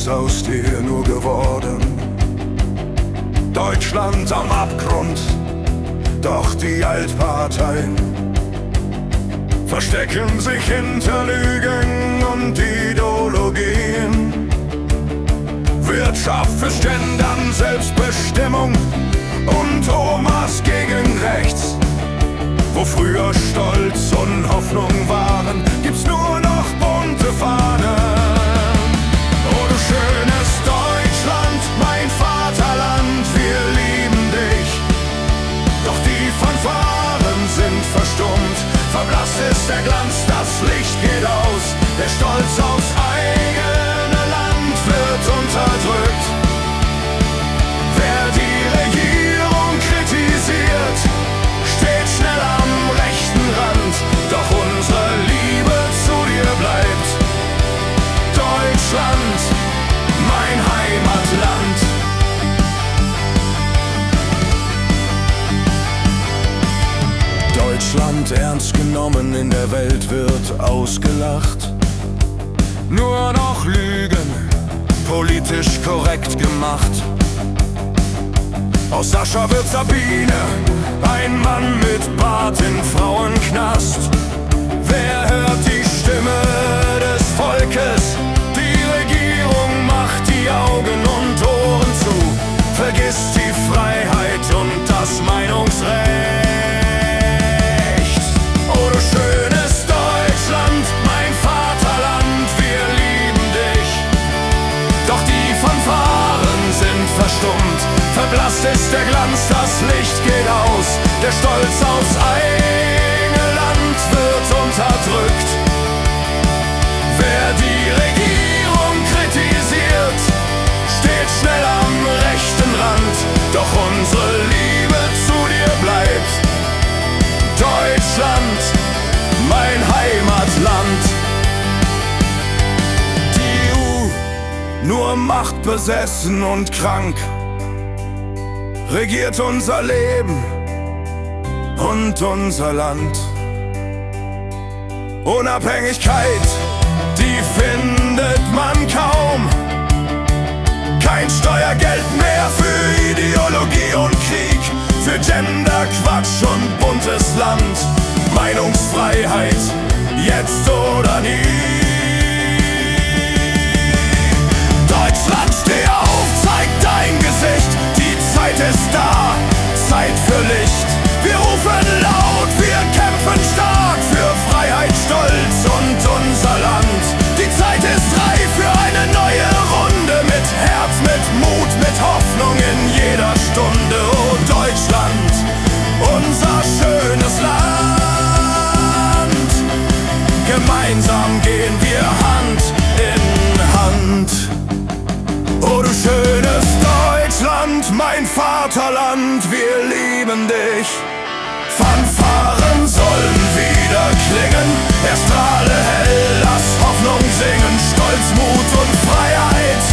ist aus dir nur geworden. Deutschland am Abgrund, doch die Altparteien verstecken sich hinter Lügen und Ideologien. Wirtschaft für Gendern, Selbstbestimmung und Omas gegen rechts. Wo früher Stolz und Hoffnung waren, gibt's nur noch bunte Fahnen. Oh du schönes Deutschland, mein Vaterland, wir lieben dich. Doch die Fanfaren sind verstummt, verblasst ist der Glanz, das Licht geht aus. Der Stolz aufs eigene Land wird unterdrückt. Wer die Regierung kritisiert, steht schnell am rechten Rand. Doch unsere Liebe zu dir bleibt. Deutschland, mein Heimatland. Deutschland ernst genommen, in der Welt wird ausgelacht. Nur noch Lügen, politisch korrekt gemacht. Aus Sascha wird Sabine, ein Mann mit Bart im Frauenknast. Wer hört die Stimme des Volkes? Die Regierung macht die Augen und Ohren zu, vergisst die Freiheit und das Meinungsrecht. Oh du schönes Deutschland, mein Vaterland, wir lieben dich. Doch die Fanfaren sind verstummt, verblasst ist der Glanz, das Licht geht aus. Der Stolz aufs eigene Land wird unterdrückt. Wer die Regierung kritisiert, steht schnell am rechten Rand. Doch unsere Liebe zu dir bleibt. Deutschland, mein Heimatland. Die EU, nur machtbesessen und krank, regiert unser Leben und unser Land. Unabhängigkeit, die findet man kaum. Kein Steuergeld mehr für Ideologie und Krieg, für Genderquatsch und buntes Land. Meinungsfreiheit, jetzt oder nie. Deutschland, steh auf, zeig dein Gesicht. Die Zeit ist da, Zeit für Licht. Wir rufen laut, wir kämpfen stark für Freiheit, Stolz und unser Land. Die Zeit ist reif für eine neue Runde, mit Herz, mit Mut, mit Hoffnung in jeder Stunde. Oh Deutschland, unser schönes Land. Gemeinsam gehen wir Hand in Hand. Oh du schönes Deutschland, mein Vaterland, wir lieben dich. Fanfaren sollen wieder klingen, erstrahle hell, lass Hoffnung singen, Stolz, Mut und Freiheit.